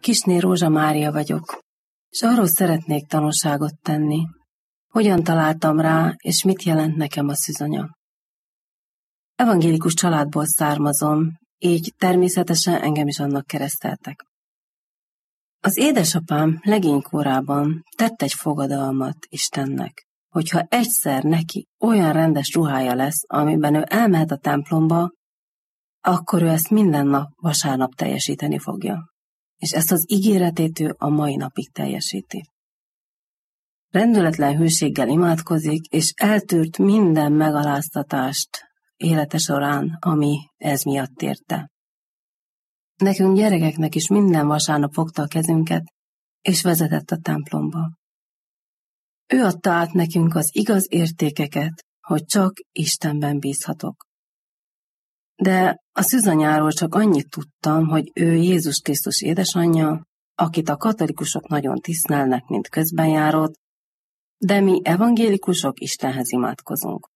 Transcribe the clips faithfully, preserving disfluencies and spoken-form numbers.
Kisné Rózsa Mária vagyok, és arról szeretnék tanúságot tenni, hogyan találtam rá, és mit jelent nekem a szűzanya. Evangélikus családból származom, így természetesen engem is annak kereszteltek. Az édesapám legénykorában tett egy fogadalmat Istennek, hogyha egyszer neki olyan rendes ruhája lesz, amiben ő elmehet a templomba, akkor ő ezt minden nap vasárnap teljesíteni fogja. És ezt az ígéretét ő a mai napig teljesíti. Rendületlen hűséggel imádkozik, és eltűrt minden megaláztatást élete során, ami ez miatt érte. Nekünk gyerekeknek is minden vasárnap fogta a kezünket, és vezetett a templomba. Ő adta át nekünk az igaz értékeket, hogy csak Istenben bízhatok. De a szűzanyáról csak annyit tudtam, hogy ő Jézus Krisztus édesanyja, akit a katolikusok nagyon tisztelnek, mint közbenjárót, de mi evangélikusok Istenhez imádkozunk.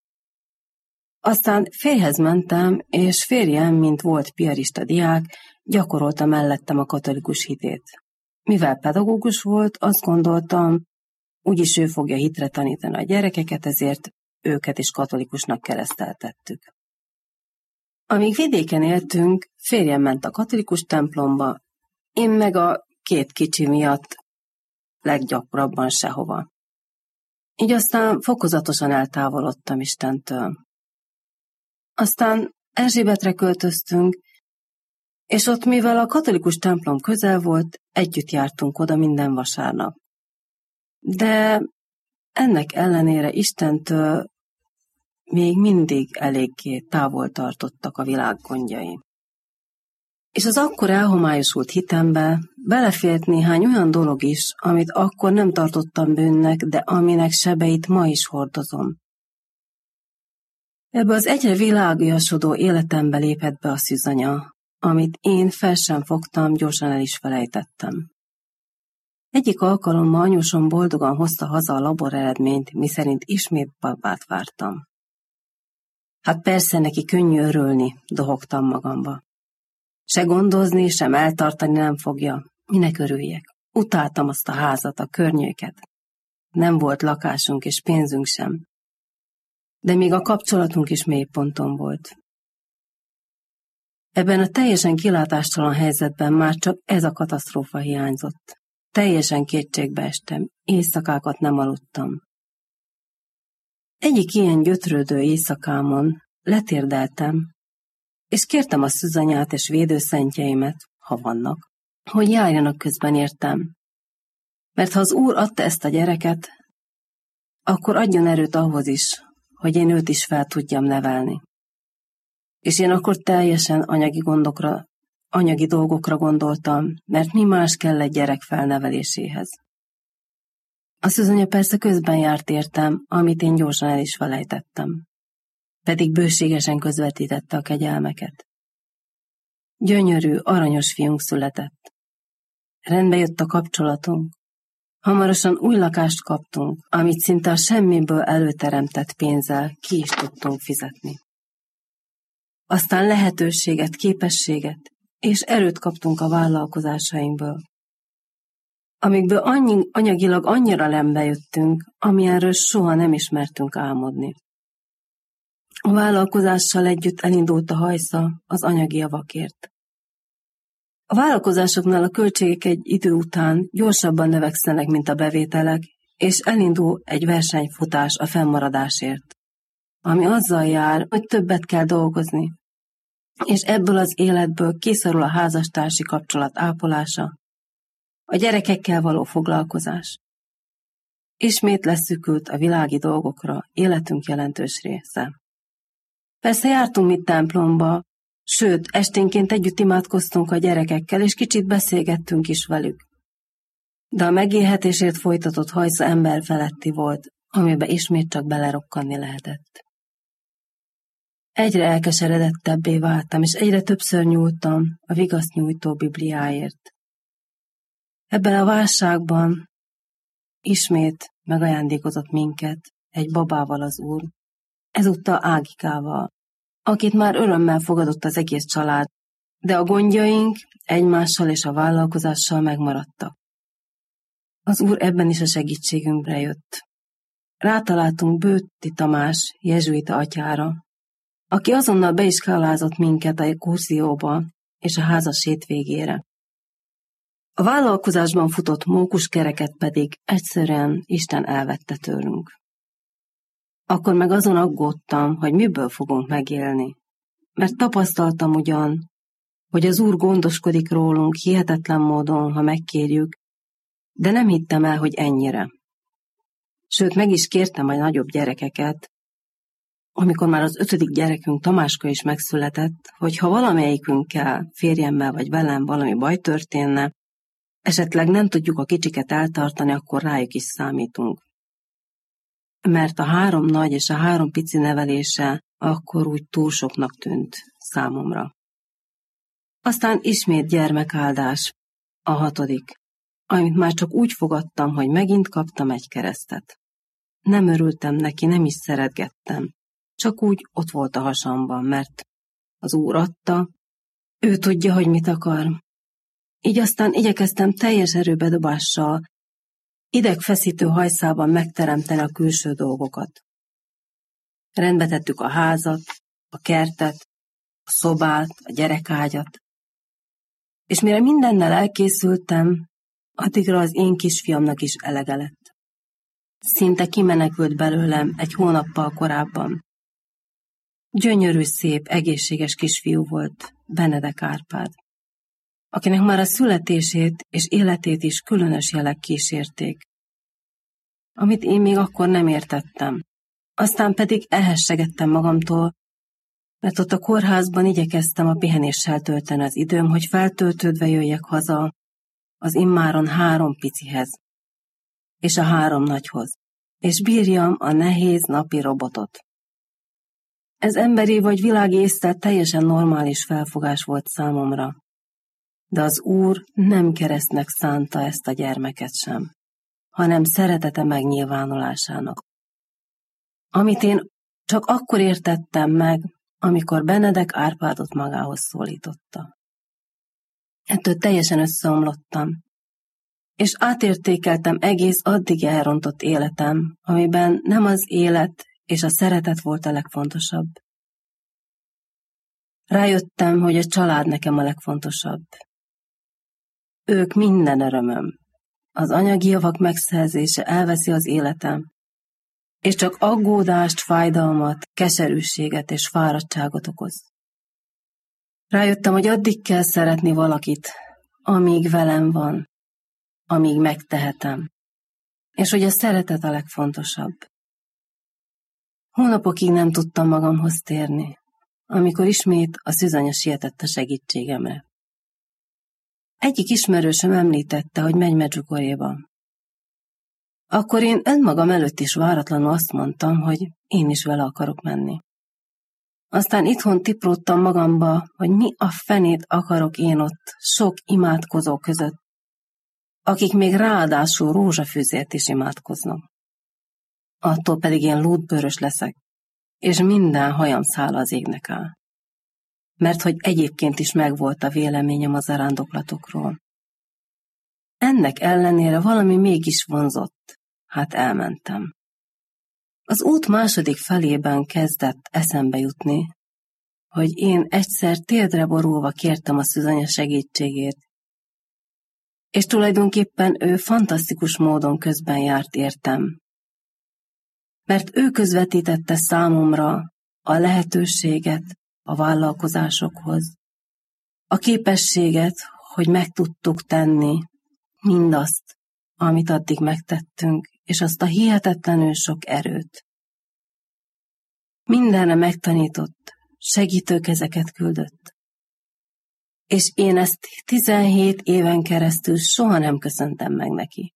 Aztán férjhez mentem, és férjem, mint volt piarista diák, gyakorolta mellettem a katolikus hitét. Mivel pedagógus volt, azt gondoltam, úgyis ő fogja hitre tanítani a gyerekeket, ezért őket is katolikusnak kereszteltettük. Amíg vidéken éltünk, férjem ment a katolikus templomba, én meg a két kicsi miatt leggyakrabban sehova. Így aztán fokozatosan eltávolodtam Istentől. Aztán Erzsébetre költöztünk, és ott, mivel a katolikus templom közel volt, együtt jártunk oda minden vasárnap. De ennek ellenére Istentől még mindig eléggé távol tartottak a világ gondjai. És az akkor elhomályosult hitembe belefért néhány olyan dolog is, amit akkor nem tartottam bűnnek, de aminek sebeit ma is hordozom. Ebbe az egyre világiasodó életembe lépett be a szűzanya, amit én fel sem fogtam, gyorsan el is felejtettem. Egyik alkalommal anyósom boldogan hozta haza a labor eredményt, miszerint ismét babát vártam. Hát persze neki könnyű örülni, dohogtam magamba. Se gondozni, sem eltartani nem fogja, minek örüljek. Utáltam azt a házat, a környéket. Nem volt lakásunk és pénzünk sem. De még a kapcsolatunk is mélyponton volt. Ebben a teljesen kilátástalan helyzetben már csak ez a katasztrófa hiányzott. Teljesen kétségbe estem, éjszakákat nem aludtam. Egyik ilyen gyötrődő éjszakámon letérdeltem, és kértem a szűzanyát és védőszentjeimet, ha vannak, hogy járjanak közben értem. Mert ha az Úr adta ezt a gyereket, akkor adjon erőt ahhoz is, hogy én őt is fel tudjam nevelni. És én akkor teljesen anyagi gondokra, anyagi dolgokra gondoltam, mert mi más kell egy gyerek felneveléséhez. A szűzanya persze közben járt értem, amit én gyorsan el is felejtettem. Pedig bőségesen közvetítette a kegyelmeket. Gyönyörű, aranyos fiunk született. Rendbe jött a kapcsolatunk. Hamarosan új lakást kaptunk, amit szinte a semmiből előteremtett pénzzel ki is tudtunk fizetni. Aztán lehetőséget, képességet és erőt kaptunk a vállalkozásainkból, amikből annyi, anyagilag annyira lembe jöttünk, amilyenről soha nem ismertünk álmodni. A vállalkozással együtt elindult a hajsza az anyagi javakért. A vállalkozásoknál a költségek egy idő után gyorsabban növekszenek, mint a bevételek, és elindul egy versenyfutás a fennmaradásért, ami azzal jár, hogy többet kell dolgozni, és ebből az életből kiszorul a házastársi kapcsolat ápolása, a gyerekekkel való foglalkozás. Ismét leszűkült a világi dolgokra életünk jelentős része. Persze jártunk mi templomba, sőt, esténként együtt imádkoztunk a gyerekekkel, és kicsit beszélgettünk is velük. De a megélhetésért folytatott hajsza ember feletti volt, amibe ismét csak belerokkanni lehetett. Egyre elkeseredettebbé váltam, és egyre többször nyúltam a vigaszt nyújtó Bibliáért. Ebben a válságban ismét megajándékozott minket egy babával az Úr, ezúttal Ágikával, akit már örömmel fogadott az egész család, de a gondjaink egymással és a vállalkozással megmaradtak. Az Úr ebben is a segítségünkre jött. Rátaláltunk Bőti Tamás jezsuita atyára, aki azonnal beiskálázott minket a kurzióba és a házas hétvégére. A vállalkozásban futott mókuskereket pedig egyszerűen Isten elvette tőlünk. Akkor meg azon aggódtam, hogy miből fogunk megélni, mert tapasztaltam ugyan, hogy az Úr gondoskodik rólunk hihetetlen módon, ha megkérjük, de nem hittem el, hogy ennyire. Sőt, meg is kértem a nagyobb gyerekeket, amikor már az ötödik gyerekünk Tamáska is megszületett, hogy ha valamelyikünkkel, férjemmel vagy velem valami baj történne, esetleg nem tudjuk a kicsiket eltartani, akkor rájuk is számítunk. Mert a három nagy és a három pici nevelése akkor úgy túl soknak tűnt számomra. Aztán ismét gyermekáldás, a hatodik, amit már csak úgy fogadtam, hogy megint kaptam egy keresztet. Nem örültem neki, nem is szeretgettem, csak úgy ott volt a hasamban, mert az Úr adta, ő tudja, hogy mit akar. Így aztán igyekeztem teljes erőbedobással, idegfeszítő hajszában megteremteni a külső dolgokat. Rendbe tettük a házat, a kertet, a szobát, a gyerekágyat, és mire mindennel elkészültem, addigra az én kisfiamnak is elege lett. Szinte kimenekült belőlem egy hónappal korábban. Gyönyörű, szép, egészséges kisfiú volt, Benedek Árpád, akinek már a születését és életét is különös jelek kísérték, amit én még akkor nem értettem. Aztán pedig elhessegettem magamtól, mert ott a kórházban igyekeztem a pihenéssel tölteni az időm, hogy feltöltődve jöjjek haza az immáron három picihez, és a három nagyhoz, és bírjam a nehéz napi robotot. Ez emberi vagy világi észre teljesen normális felfogás volt számomra, de az Úr nem keresztnek szánta ezt a gyermeket sem, hanem szeretete megnyilvánulásának. Amit én csak akkor értettem meg, amikor Benedek Árpádot magához szólította. Ettől teljesen összeomlottam, és átértékeltem egész addig elrontott életem, amiben nem az élet és a szeretet volt a legfontosabb. Rájöttem, hogy a család nekem a legfontosabb. Ők minden örömöm. Az anyagi javak megszerzése elveszi az életem, és csak aggódást, fájdalmat, keserűséget és fáradtságot okoz. Rájöttem, hogy addig kell szeretni valakit, amíg velem van, amíg megtehetem, és hogy a szeretet a legfontosabb. Hónapokig nem tudtam magamhoz térni, amikor ismét a szűzanya sietett a segítségemre. Egyik ismerősöm említette, hogy megy Medjugorjéba. Akkor én önmagam előtt is váratlanul azt mondtam, hogy én is vele akarok menni. Aztán itthon tipródtam magamba, hogy mi a fenét akarok én ott sok imádkozó között, akik még ráadásul rózsafűzért is imádkoznak. Attól pedig én lúdbőrös leszek, és minden hajam száll az égnek áll. Mert hogy egyébként is megvolt a véleményem a zarándoklatokról. Ennek ellenére valami mégis vonzott, hát elmentem. Az út második felében kezdett eszembe jutni, hogy én egyszer térdre borulva kértem a szűzanya segítségét, és tulajdonképpen ő fantasztikus módon közben járt értem, mert ő közvetítette számomra a lehetőséget a vállalkozásokhoz, a képességet, hogy meg tudtuk tenni mindazt, amit addig megtettünk, és azt a hihetetlenül sok erőt. Mindenre megtanított, segítőkezeket küldött. És én ezt tizenhét éven keresztül soha nem köszöntem meg neki.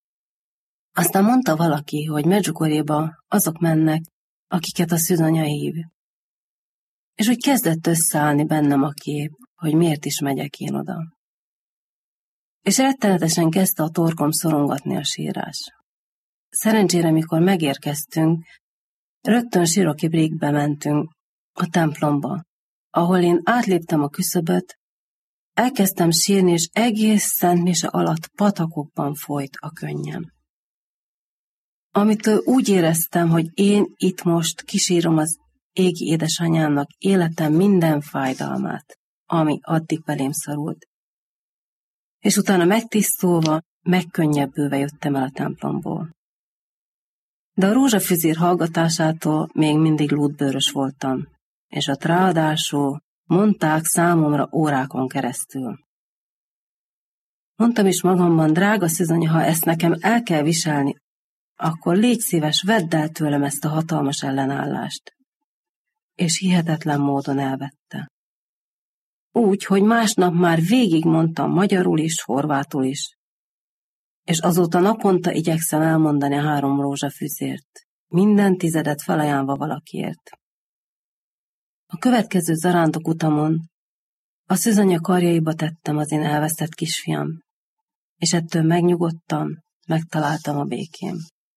Aztán mondta valaki, hogy Medjugorjéba azok mennek, akiket a szűzanya hív. És úgy kezdett összeállni bennem a kép, hogy miért is megyek én oda. És rettenetesen kezdte a torkom szorongatni a sírás. Szerencsére, mikor megérkeztünk, rögtön Siroki Brigbe mentünk, a templomba, ahol én átléptem a küszöböt, elkezdtem sírni, és egész Szent Mise alatt patakokban folyt a könnyem. Amitől úgy éreztem, hogy én itt most kísírom az égi édesanyámnak életem minden fájdalmát, ami addig belém szorult. És utána megtisztulva, megkönnyebbülve jöttem el a templomból. De a rózsafüzér hallgatásától még mindig lútbőrös voltam, és ott ráadásul mondták számomra órákon keresztül. Mondtam is magamban, drága Szűzanya, ha ezt nekem el kell viselni, akkor légy szíves, vedd el tőlem ezt a hatalmas ellenállást. És hihetetlen módon elvette. Úgy, hogy másnap már végig mondtam magyarul is, horvátul is. És azóta naponta igyekszem elmondani a három rózsafüzért, minden tizedet felajánlva valakiért. A következő zarándok utamon a Szűzanya karjaiba tettem az én elvesztett kisfiam, és ettől megnyugodtam, megtaláltam a békém.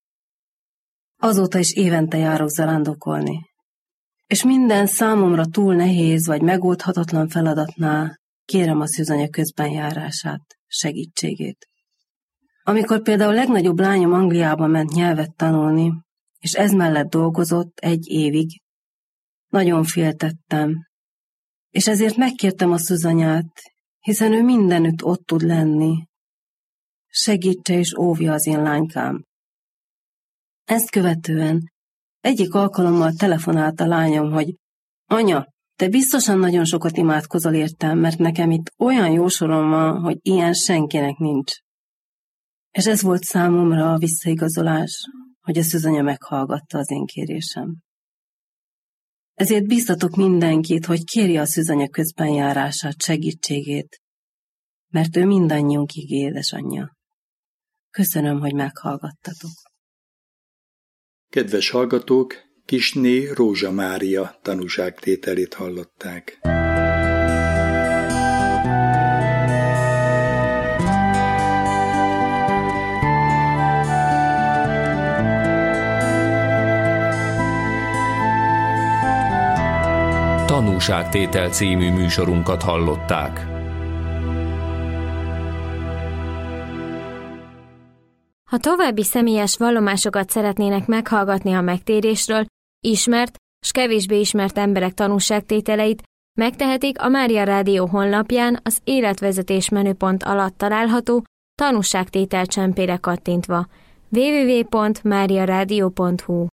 Azóta is évente járok zarándokolni, és minden számomra túl nehéz vagy megoldhatatlan feladatnál kérem a Szűzanya közbenjárását, segítségét. Amikor például a legnagyobb lányom Angliába ment nyelvet tanulni, és ez mellett dolgozott egy évig, nagyon féltettem, és ezért megkértem a Szűzanyát, hiszen ő mindenütt ott tud lenni. Segítse és óvja az én lánykám. Ezt követően egyik alkalommal telefonált a lányom, hogy anya, te biztosan nagyon sokat imádkozol értem, mert nekem itt olyan jó sorom van, hogy ilyen senkinek nincs. És ez volt számomra a visszaigazolás, hogy a Szűzanya meghallgatta az én kérésem. Ezért bíztatok mindenkit, hogy kérje a Szűzanya közbenjárását, segítségét, mert ő mindannyiunk ige édesanyja. Köszönöm, hogy meghallgattatok. Kedves hallgatók, Kisné Rózsa Mária tanúságtételét hallották. Tanúságtétel című műsorunkat hallották. Ha további személyes vallomásokat szeretnének meghallgatni a megtérésről, ismert s kevésbé ismert emberek tanúságtételeit, megtehetik a Mária Rádió honlapján az életvezetés menüpont alatt található tanúságtétel csempére kattintva. double-u double-u double-u pont mária rádió pont hu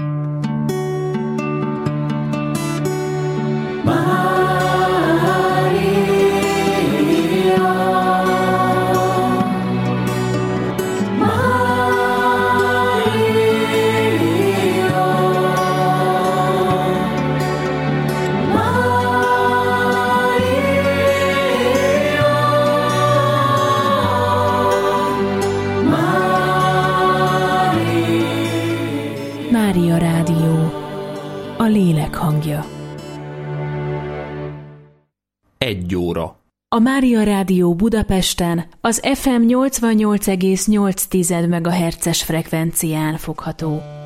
Mária Rádió, a lélek hangja. Egy óra. A Mária Rádió Budapesten az ef em nyolcvannyolc egész nyolc megahertzes frekvencián fogható.